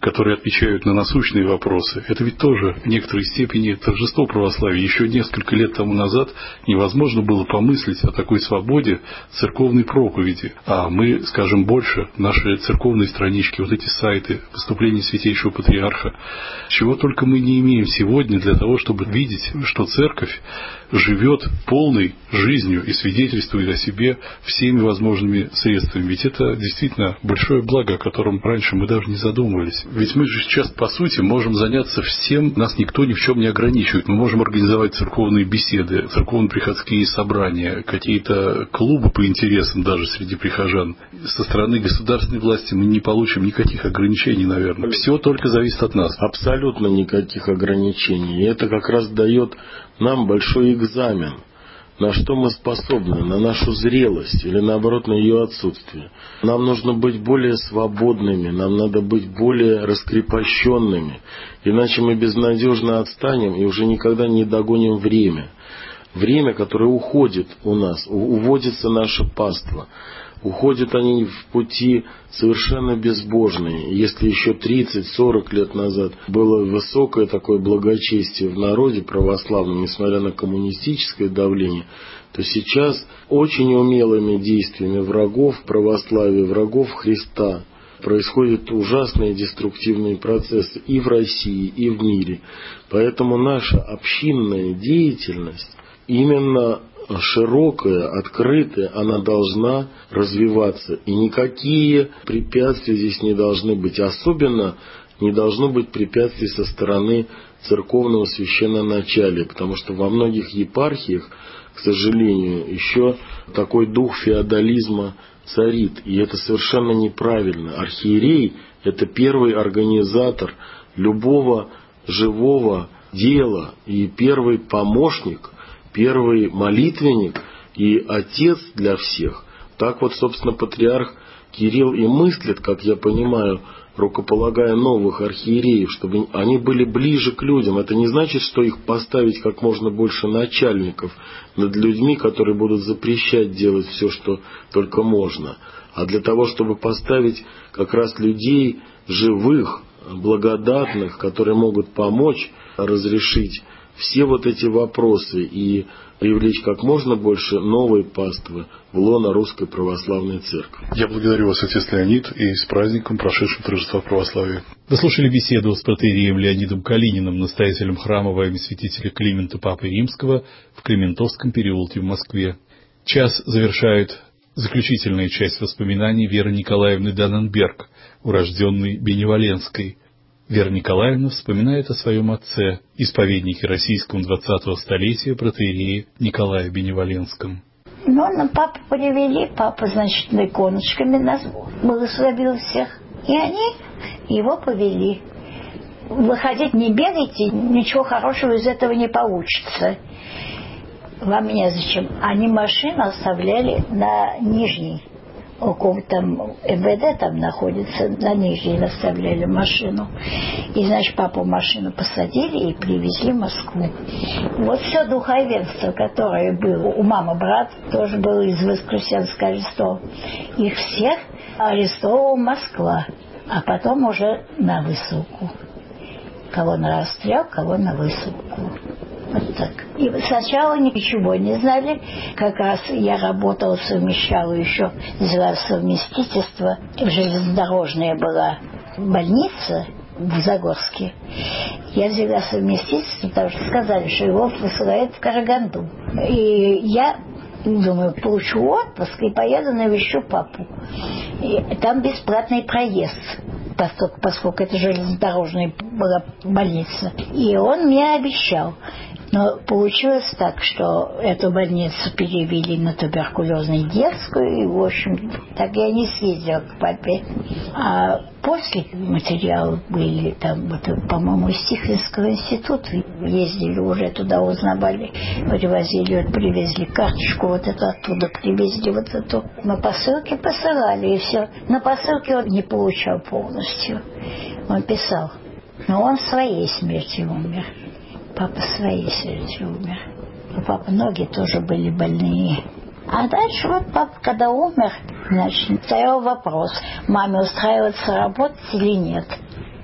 которые отвечают на насущные вопросы. Это ведь тоже в некоторой степени торжество православия. Еще несколько лет тому назад невозможно было помыслить о такой свободе церковной проповеди. А мы, скажем больше, наши церковные странички, вот эти сайты, выступления Святейшего Патриарха, чего только мы не имеем сегодня для того, чтобы видеть, что церковь живет полной жизнью и свидетельствует о себе всеми возможными средствами. Ведь это действительно большое благо, о котором раньше мы даже не задумывались. Ведь мы же сейчас, по сути, можем заняться всем, нас никто ни в чем не ограничивает. Мы можем организовать церковные беседы, церковно-приходские собрания, какие-то клубы по интересам даже среди прихожан. Со стороны государственной власти мы не получим никаких ограничений, наверное. Все только зависит от нас. Абсолютно никаких ограничений. И это как раз дает нам большой экзамен, на что мы способны, на нашу зрелость или наоборот на ее отсутствие. Нам нужно быть более свободными, нам надо быть более раскрепощенными, иначе мы безнадежно отстанем и уже никогда не догоним время. Время, которое уходит у нас, уводится наше паство. Уходят они в пути совершенно безбожные. Если еще тридцать-сорок лет назад было высокое такое благочестие в народе православном, несмотря на коммунистическое давление, то сейчас очень умелыми действиями врагов православия, врагов Христа происходят ужасные деструктивные процессы и в России, и в мире. Поэтому наша общинная деятельность именно широкая, открытая, она должна развиваться. И никакие препятствия здесь не должны быть. Особенно не должно быть препятствий со стороны церковного священноначалия, потому что во многих епархиях, к сожалению, еще такой дух феодализма царит. И это совершенно неправильно. Архиерей – это первый организатор любого живого дела и первый помощник, первый молитвенник и отец для всех. Так вот, собственно, патриарх Кирилл и мыслит, как я понимаю, рукополагая новых архиереев, чтобы они были ближе к людям. Это не значит, что их поставить как можно больше начальников над людьми, которые будут запрещать делать все, что только можно. А для того, чтобы поставить как раз людей живых, благодатных, которые могут помочь разрешить все вот эти вопросы и привлечь как можно больше новой паствы в лоно Русской Православной Церкви. Я благодарю вас, отец Леонид, и с праздником прошедшим торжества православия. Вы слушали беседу с протоиереем Леонидом Калининым, настоятелем храма во имя святителя Климента Папы Римского в Климентовском переулке в Москве. Час завершает заключительная часть воспоминаний Веры Николаевны Данненберг, урожденной Беневоленской. Вера Николаевна вспоминает о своем отце, исповеднике российского двадцатого столетия, протоиерее Николае Беневоленском. Ну, на папу привели, папа, значит, иконочками нас благословил всех. И они его повели. Выходить не бегайте, ничего хорошего из этого не получится. Вам незачем. Они машину оставляли на Нижней. Около там МВД там находится, на Нижней оставляли машину. И, значит, папу в машину посадили и привезли в Москву. Вот все духовенство, которое было, у мамы брат тоже был из Воскресенска арестован. Их всех арестовала Москва, а потом уже на высылку. Кого на расстрел, кого на высылку. Вот так. И сначала ничего не знали. Как раз я работала, совмещала еще, взяла совместительство. Железнодорожная была больница в Загорске. Я взяла совместительство, потому что сказали, что его высылают в Караганду. И я думаю, получу отпуск и поеду навещу папу. И там бесплатный проезд, поскольку, поскольку это железнодорожная была больница. И он мне обещал. Но получилось так, что эту больницу перевели на туберкулезную детскую, и, в общем, так я не съездила к папе. А после материалы были там, вот, по-моему, из Тихвинского института, ездили уже туда, узнавали, привозили, вот, привезли карточку, вот эту оттуда привезли, вот эту. На посылке посылали, и все. На посылке он не получал полностью. Он писал. Но он своей смертью умер. Папа своей смертью умер. У папы ноги тоже были больные. А дальше вот папа, когда умер, значит, стоял вопрос, маме устраиваться работать или нет.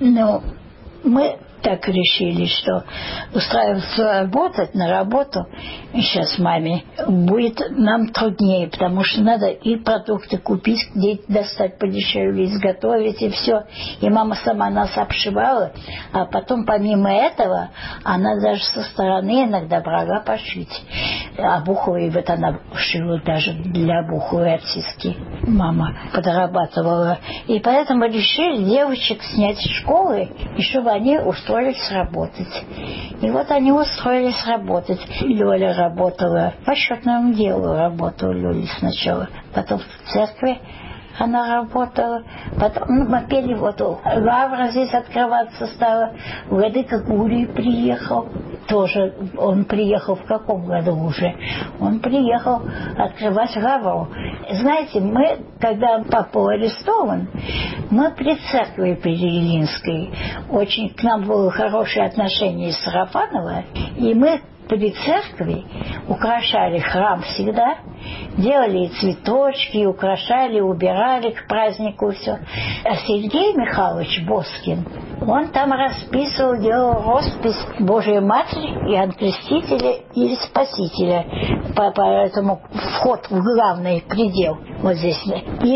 Ну, мы так решили, что устраиваться работать на работу сейчас маме будет нам труднее, потому что надо и продукты купить, где достать подешевле, изготовить, и все. И мама сама нас обшивала, а потом помимо этого она даже со стороны иногда брала пошить. Обуховые вот она шила даже для обуховой артистки. Мама подрабатывала. И поэтому решили девочек снять с школы, и чтобы они устроились работать. И вот они устроились работать. Лёля работала, по счетному делу работала Лёля сначала, потом в церкви она работала, потом ну, мы пели, вот лавра здесь открываться стала, владыка Гурий приехал, тоже он приехал в каком году уже? Он приехал открывать лавру. Знаете, мы, когда папа был арестован, мы при церкви при Илинской, очень к нам было хорошее отношение из Сарафанова, и мы при церкви украшали храм всегда, делали цветочки, украшали, убирали к празднику все. А Сергей Михайлович Боскин, он там расписывал, делал роспись Божией Матери, Иоанна Крестителя и Спасителя. Поэтому вход в главный предел вот здесь. И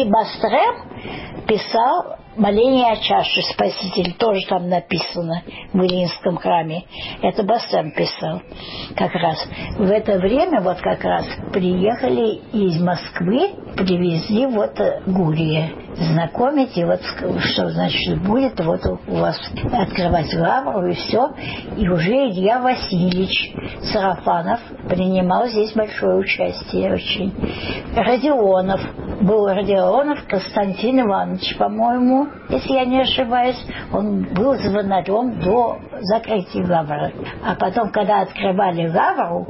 Бастрем писал моление о чаше Спасителя, тоже там написано в Илинском храме. Это Бастрем писал как раз. В это время вот как раз приехали из Москвы, привезли вот Гурия знакомить, и вот что значит будет вот у вас открывать лавру и все. И уже Илья Васильевич Сарафанов принимал здесь большое участие очень. Родионов, был Родионов Константин Иванович, по-моему, если я не ошибаюсь, он был звонарем до закрытия лавры. А потом, когда открывали лавру,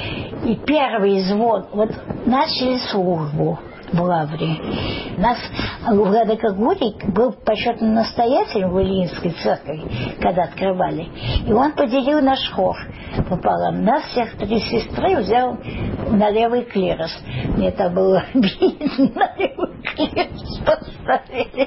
и первый звон, вот начали службу в лавре. Нас владыка Гурий был почетным настоятелем в Илинской церкви, когда открывали. И он поделил наш хор пополам. Нас всех три сестры взял на левый клирос. Мне это было обидно, на левый клирос поставили.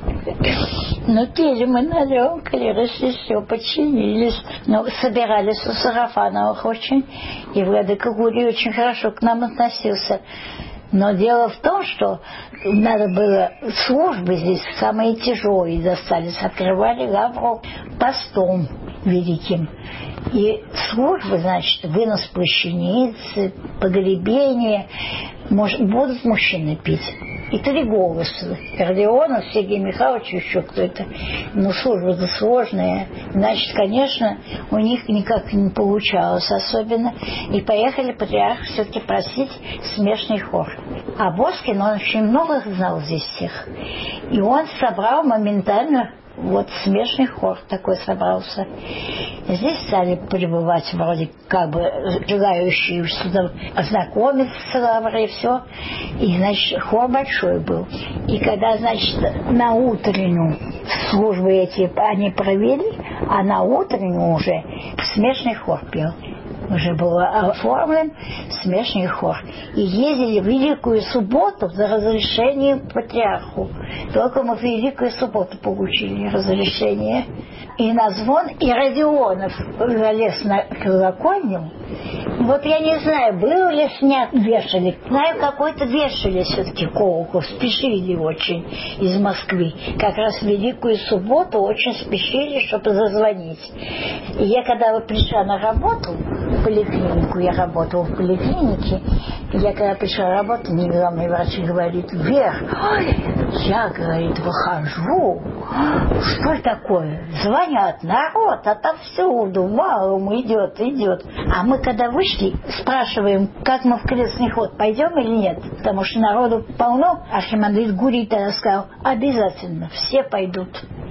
Ну, пели мы на левом клиросе, все, подчинились. Но собирались у Сарафановых очень. И владыка Гурий очень хорошо к нам относился. Но дело в том, что надо было службы здесь самые тяжелые достались. Открывали лавру постом великим. И службы, значит, вынос плащаницы, погребение, может, будут мужчины пить. И три голоса. Родионов, Сергей Михайлович, еще кто-то. Ну, служба-то сложная. Значит, конечно, у них никак не получалось особенно. И поехали патриарх все-таки просить смешанный хор. А Боскин, он очень много знал здесь всех. И он собрал моментально вот смешанный хор такой собрался. Здесь стали прибывать вроде как бы желающие сюда ознакомиться с лаврой и все. И, значит, хор большой был. И когда, значит, на утреннюю службы эти они провели, а на утреннюю уже смешанный хор пел. Уже был оформлен смешанный хор. И ездили в Великую Субботу за разрешением патриарху. Только мы в Великую Субботу получили разрешение. И на звон, и Родионов залез на колокольню. Вот я не знаю, был ли снят, вешали. Знаю, какой-то вешали все-таки колокол. Спешили очень из Москвы. Как раз в Великую Субботу очень спешили, чтобы зазвонить. И я, когда пришла на работу, в поликлинику, я работала в поликлинике, я когда пришла на работу, мне главный врач говорит: вверх. Ой, я, говорит, выхожу. Что такое? Звонят, народ отовсюду, валом идет, идет. А мы когда вышли, спрашиваем, как мы в крестный ход пойдем или нет, потому что народу полно. Архимандрит Гурий тогда сказал: обязательно, все пойдут.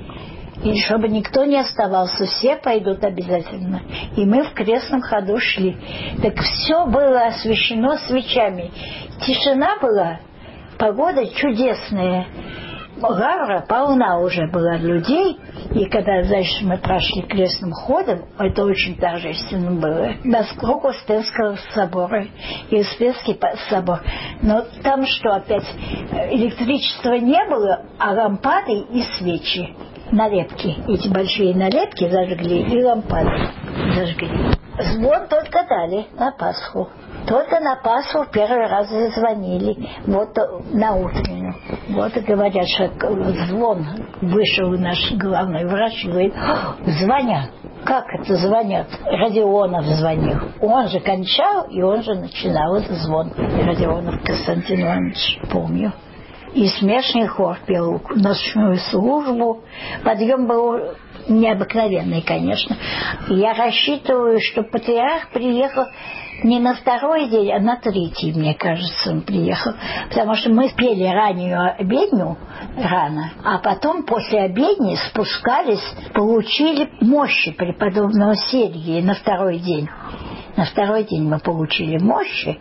И чтобы никто не оставался, все пойдут обязательно. И мы в крестном ходу шли. Так все было освещено свечами. Тишина была, погода чудесная. Лавра полна уже была людей. И когда, значит, мы прошли крестным ходом, это очень торжественно было, вокруг Успенского собора и Успенский собор. Но там что, опять электричества не было, а лампады и свечи. налепки. Эти большие налепки зажгли и лампады зажгли. Звон только дали на Пасху. Только на Пасху первый раз звонили. Вот на утреннюю. Вот и говорят, что звон. Вышел наш главный врач и говорит: звонят. Как это звонят? Родионов звонил. Он же кончал, и он же начинал этот звон. Родионов Константин Иванович, помню. И смешный хор пел ночную службу. Подъем был необыкновенный, конечно. Я рассчитываю, что патриарх приехал не на второй день, а на третий, мне кажется, он приехал. Потому что мы пели раннюю обедню рано, а потом после обедни спускались, получили мощи преподобного Сергия на второй день. На второй день мы получили мощи,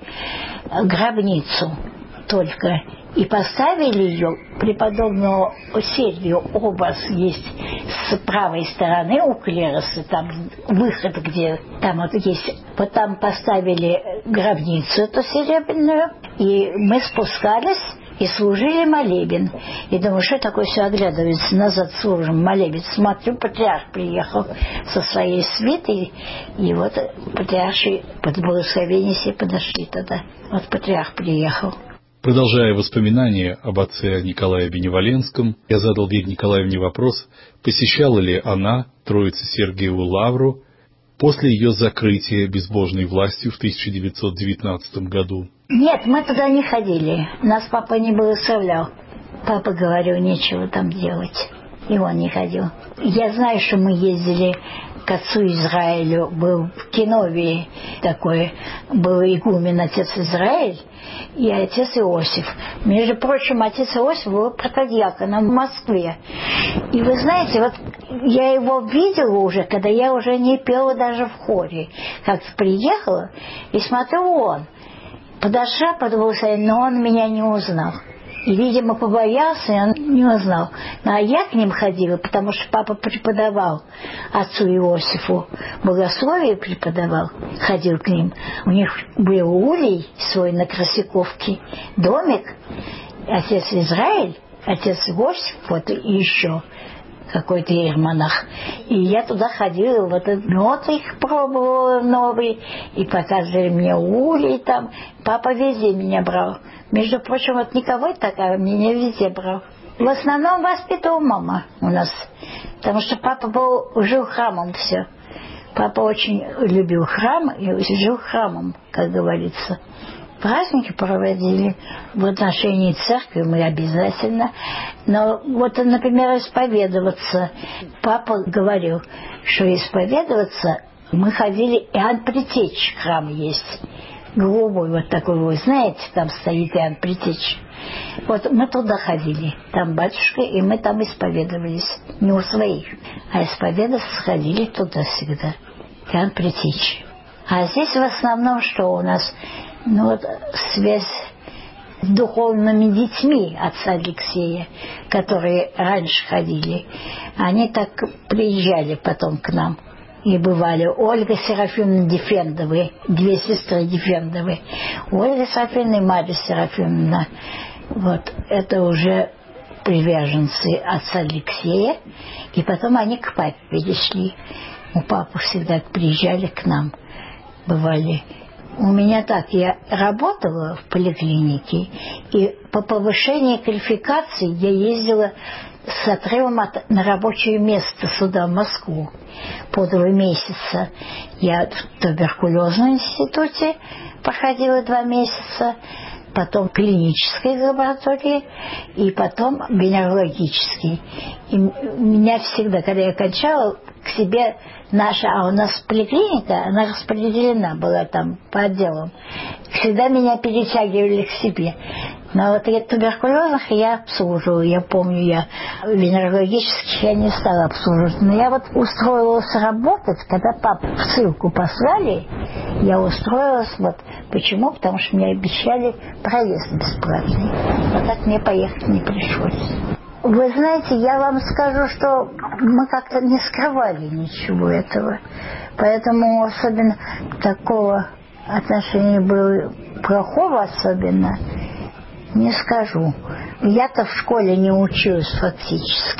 гробницу только. И поставили ее, преподобного Сергию, образ есть с правой стороны у клироса, там выход, где там вот есть, вот там поставили гробницу эту серебряную, и мы спускались и служили молебен. И думаю, что такое, все оглядывается, назад служим молебен. Смотрю, патриарх приехал со своей свитой, и вот патриарши под благословение все подошли тогда. Вот патриарх приехал. Продолжая воспоминания об отце Николае Беневоленском, я задал Вере Николаевне вопрос, посещала ли она Троицу Сергиеву лавру после ее закрытия безбожной властью в тысяча девятьсот девятнадцатом году. Нет, мы туда не ходили. Нас папа не благословлял. Папа говорил, нечего там делать. И он не ходил. Я знаю, что мы ездили к отцу Израилю. Был в Киновии такой, был игумен отец Израиль и отец Иосиф. Между прочим, отец Иосиф был протодиаконом в Москве. И вы знаете, вот я его видела уже, когда я уже не пела даже в хоре. Как-то приехала, и смотрю, он подошла, подумала, но он меня не узнал. И, видимо, побоялся, и он не узнал. Ну, а я к ним ходила, потому что папа преподавал отцу Иосифу, богословие преподавал, ходил к ним. У них был улей свой на Красиковке, домик, отец Израиль, отец Иосиф, вот и еще какой-то иеромонах. И я туда ходила, вот мед их пробовала новый, и показывали мне улей там. Папа везде меня брал. Между прочим, вот никого такая меня везде брал. В основном воспитывала мама у нас, потому что папа был, жил храмом все. Папа очень любил храм и жил храмом, как говорится. Праздники проводили в отношении церкви, мы обязательно. Но вот, например, исповедоваться. Папа говорил, что исповедоваться мы ходили, Иоанн Предтечь храм есть. Голубой вот такой, вы знаете, там стоит Иоанн Предтечь. Вот мы туда ходили, там батюшка, и мы там исповедовались. Не у своих, а исповедоваться ходили туда всегда. Иоанн Предтечь. А здесь в основном что у нас? Ну вот связь с духовными детьми отца Алексея, которые раньше ходили. Они так приезжали потом к нам. И бывали Ольга Серафимовна Дефендовы, две сестры Дефендовы. Ольга Серафимовна и Марья Серафимовна. Вот это уже приверженцы отца Алексея. И потом они к папе перешли. У папы всегда приезжали к нам. Бывали. У меня так, я работала в поликлинике, и по повышению квалификации я ездила с отрывом от, на рабочее место сюда, в Москву. По два месяца я в туберкулезном институте проходила два месяца, потом в клинической лаборатории, и потом венерологический. И меня всегда, когда я кончала, к себе наша, а у нас поликлиника, она распределена была там по отделам, всегда меня перетягивали к себе. Но вот я туберкулезных я обслуживала, я помню, я венерологических я не стала обслуживать. Но я вот устроилась работать, когда папу в ссылку послали, я устроилась, вот почему? Потому что мне обещали проезд бесплатный. Вот так мне поехать не пришлось. Вы знаете, я вам скажу, что мы как-то не скрывали ничего этого. Поэтому особенно такого отношения было плохого особенно не скажу. Я-то в школе не училась фактически.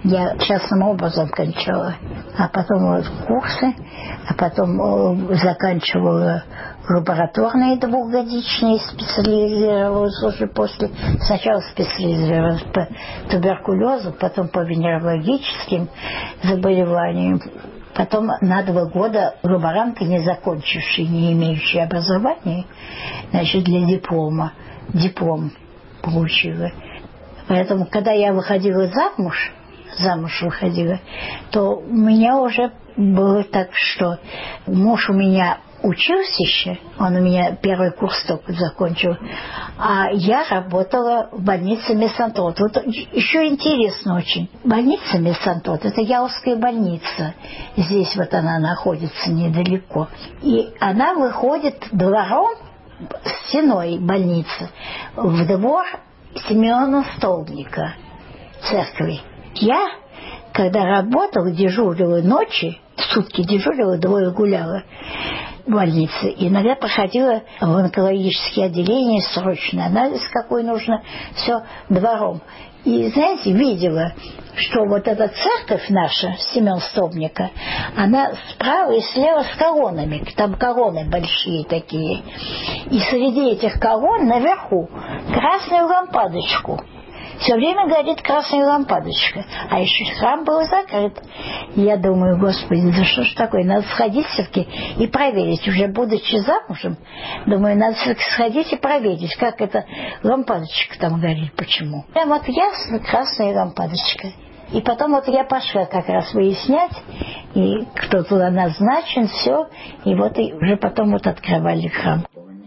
Я частным образом кончала. А потом вот курсы, а потом заканчивала лабораторные двухгодичные, специализировалась уже после. Сначала специализировалась по туберкулезу, потом по венерологическим заболеваниям. Потом на два года лаборантка, не закончившая, не имеющая образования, значит, для диплома, диплом получила. Поэтому, когда я выходила замуж, замуж выходила, то у меня уже было так, что муж у меня учился еще, он у меня первый курс только закончил, а я работала в больнице Месантот. Вот еще интересно очень. Больница Месантот, это Яузская больница. Здесь вот она находится недалеко. И она выходит двором, стеной больницы, в двор Симеона Столбника, церкви. Я, когда работала, дежурила ночи, сутки дежурила, двое гуляла в больнице, иногда проходила в онкологические отделения срочно, анализ какой нужно, все двором. И, знаете, видела, что вот эта церковь наша, Семен Столбника, она справа и слева с колоннами, там колонны большие такие. И среди этих колонн наверху красную лампадочку. Все время горит красная лампадочка. А еще храм был закрыт. Я думаю, Господи, да что ж такое? Надо сходить все-таки и проверить. Уже будучи замужем, думаю, надо все-таки сходить и проверить, как эта лампадочка там горит, почему. Прям вот ясно красная лампадочка. И потом вот я пошла как раз выяснять, и кто туда назначен, все. И вот и уже потом вот открывали храм.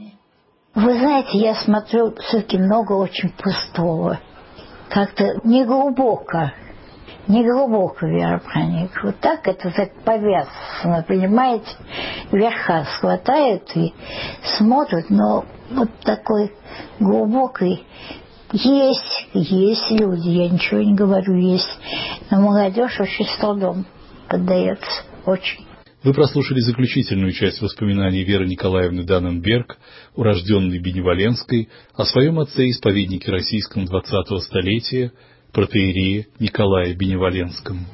Вы знаете, я смотрю, все-таки много очень пустого. Как-то не глубоко, не глубоко вера проник. Вот так это так повязано, понимаете, верха схватают и смотрят, но вот такой глубокий есть, есть люди, я ничего не говорю, есть, но молодежь очень с трудом поддается, очень. Вы прослушали заключительную часть воспоминаний Веры Николаевны Данненберг, урожденной Беневоленской, о своем отце-исповеднике российском двадцатого столетия, протоиерее Николае Беневоленском.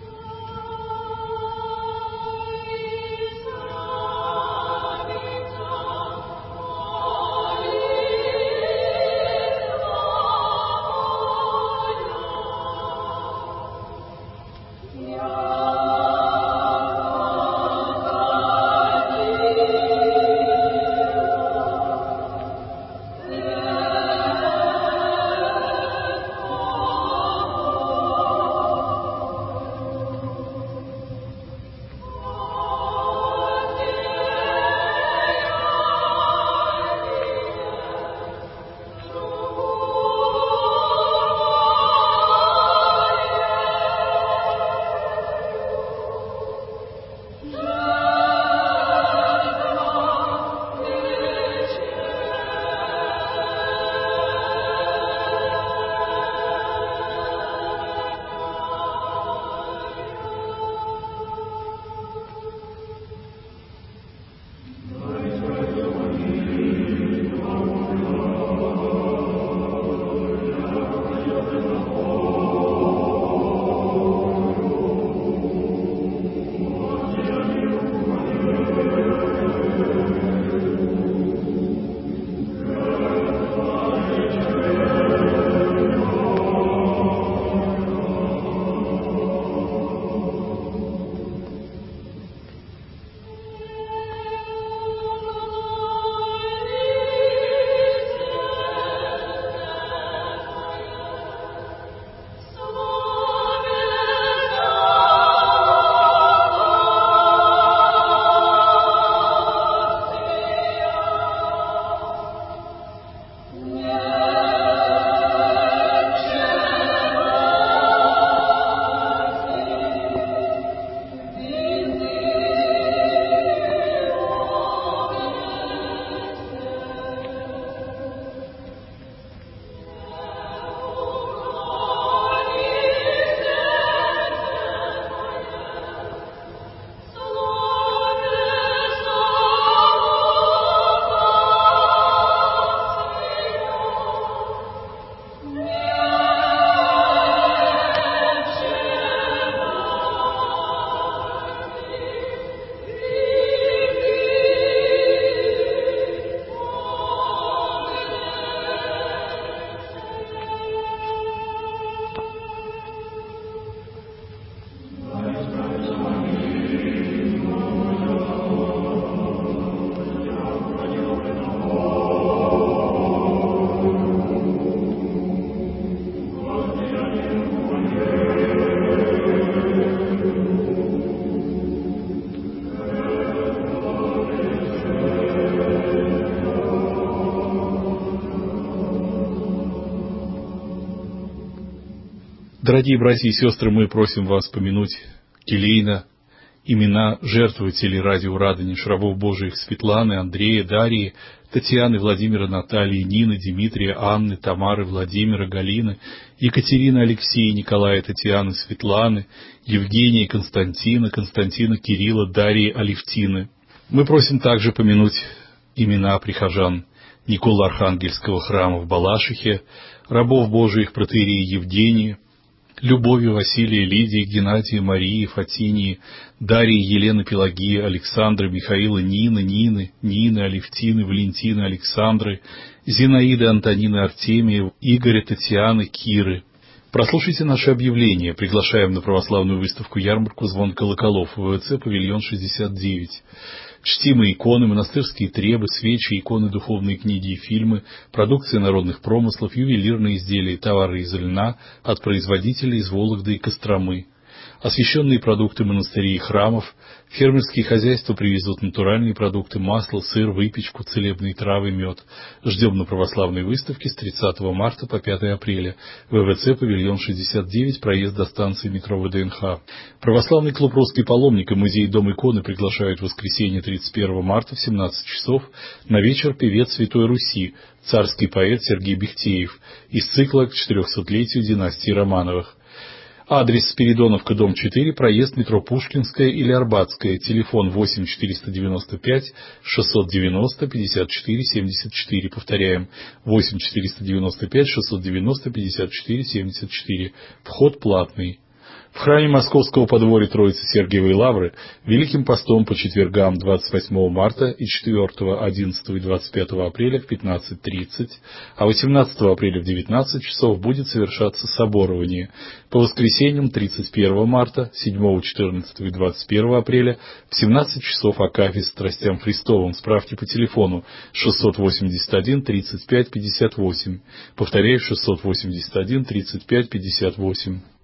Дорогие братья и сестры, мы просим вас помянуть келейно имена жертвователей радио Радонеж, рабов Божиих Светланы, Андрея, Дарьи, Татьяны, Владимира, Натальи, Нины, Дмитрия, Анны, Тамары, Владимира, Галины, Екатерины, Алексея, Николая, Татьяны, Светланы, Евгения, Константина, Константина, Кирилла, Дарьи, Алевтины. Мы просим также помянуть имена прихожан Николы Архангельского храма в Балашихе, рабов Божиих протоиерея Евгения, Любови, Василия, Лидии, Геннадия, Марии, Фатинии, Дарьи, Елены, Пелагии, Александры, Михаила, Нины, Нины, Нины, Алевтины, Валентины, Александры, Зинаиды, Антонины, Артемия, Игоря, Татьяны, Киры. Прослушайте наше объявление. Приглашаем на православную выставку-ярмарку «Звон колоколов» в ВВЦ «Павильон шестьдесят девять». Чтимые иконы, монастырские требы, свечи, иконы, духовные книги и фильмы, продукция народных промыслов, ювелирные изделия, товары из льна от производителей из Вологды и Костромы. Освященные продукты монастырей и храмов, фермерские хозяйства привезут натуральные продукты, масло, сыр, выпечку, целебные травы, мед. Ждем на православной выставке с тридцатого марта по пятое апреля. ВВЦ «Павильон шестьдесят девять», проезд до станции метро ВДНХ. Православный клуб «Русский паломник» и музей Дом иконы приглашают в воскресенье тридцать первого марта в семнадцать часов на вечер певец Святой Руси, царский поэт Сергей Бехтеев из цикла к четырехсотлетию династии Романовых. Адрес: Спиридоновка, дом четыре, проезд метро Пушкинская или Арбатская, телефон восемь четыреста девяносто пять шестьсот девяносто пятьдесят четыре семьдесят четыре, повторяем, восемь четыреста девяносто пять шестьсот девяносто пятьдесят четыре семьдесят четыре, вход платный. В храме Московского подворья Троицы Сергиевой Лавры Великим постом по четвергам двадцать восьмого марта и четвёртого, одиннадцатого и двадцать пятого апреля в пятнадцать тридцать, а восемнадцатого апреля в девятнадцать часов будет совершаться соборование. По воскресеньям тридцать первого марта, седьмого, четырнадцатого и двадцать первого апреля в семнадцать часов акафист страстям Христовым. Справки по телефону шестьсот восемьдесят один тридцать пять пятьдесят восемь. Повторяю, шестьсот восемьдесят один тридцать пять пятьдесят восемь.